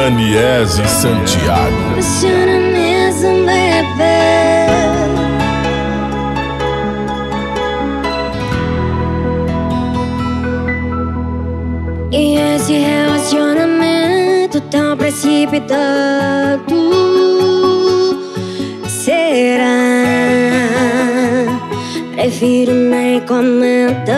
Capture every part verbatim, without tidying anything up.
Daniese Santiago. Funciona mesmo, bebê. E esse relacionamento tão precipitado, será? Prefiro nem comentar.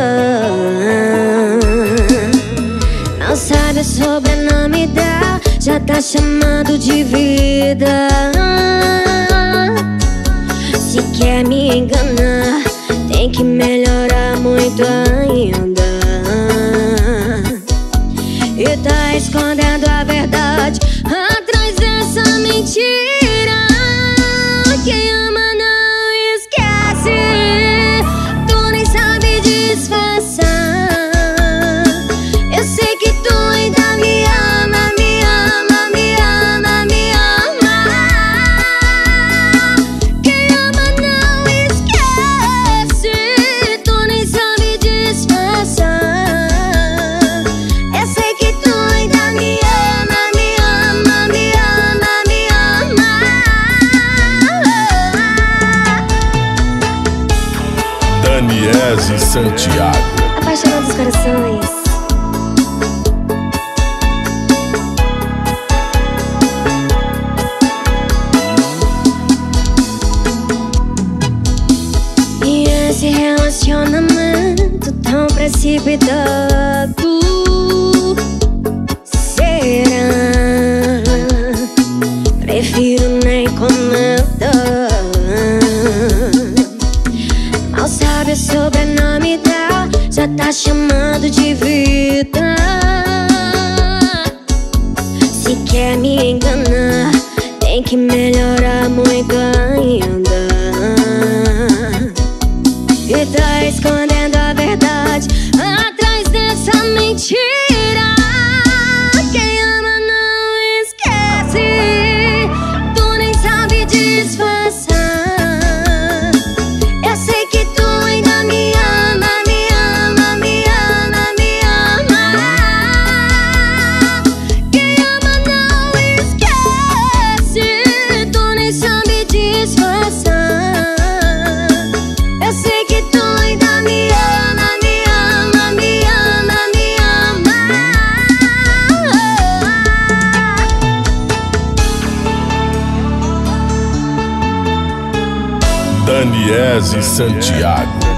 Não sabe o sobrenome dela, já tá chamando de vida. Se quer me enganar, tem que melhorar muito ainda. E tá escondendo a verdade atrás dessa mentira. Quem ama não esquece, tu nem sabe disfarçar. Eu sei que tu ainda me ama, me ama, me ama, me ama. Quem ama não esquece, tu nem sabe disfarçar. Eu sei que tu ainda me ama, me ama, me ama, me ama. Daniese Santiago. Apaixonado dos corações. E esse relacionamento tão precipitado, será? Prefiro nem comentar. Mal sabe o sobrenome dela, já tá chamando de vida. Se quer me enganar, tem que melhorar muito ainda. E tá escondendo a verdade atrás dessa mentira. Quem ama não esquece, tu nem sabe disfarçar. Eu sei que tu ainda me ama, me ama, me ama, me ama. Quem ama não esquece, tu nem sabe disfarçar. Eu sei que tu ainda me ama, me ama, me ama, me ama. Daniese Santiago.